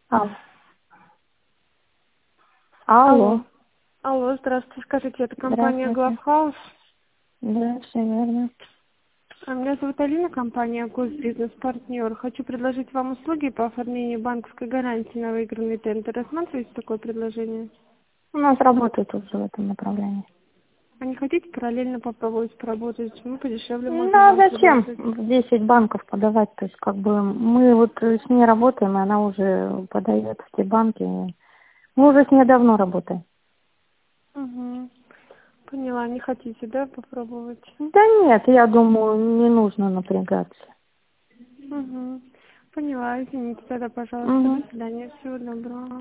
Алло. Алло. Алло. Алло, здравствуйте. Скажите, это компания Здравствуйте. Главхаус? Да, все верно. Меня зовут Алина, компания Госбизнес-партнер. Хочу предложить вам услуги по оформлению банковской гарантии на выигранный тендер. Рассматриваете такое предложение? У нас работает уже в этом направлении. А не хотите параллельно попробовать поработать? Мы подешевле Ну, можем а вам зачем предложить. в 10 банков подавать? То есть, как бы, мы вот с ней работаем, и она уже подает в те банки. Мы уже с ней давно работаем. Угу. Поняла, не хотите, да, попробовать? Да нет, я думаю, не нужно напрягаться. Угу. Поняла, извините тогда, пожалуйста. До Угу. свидания, всего доброго.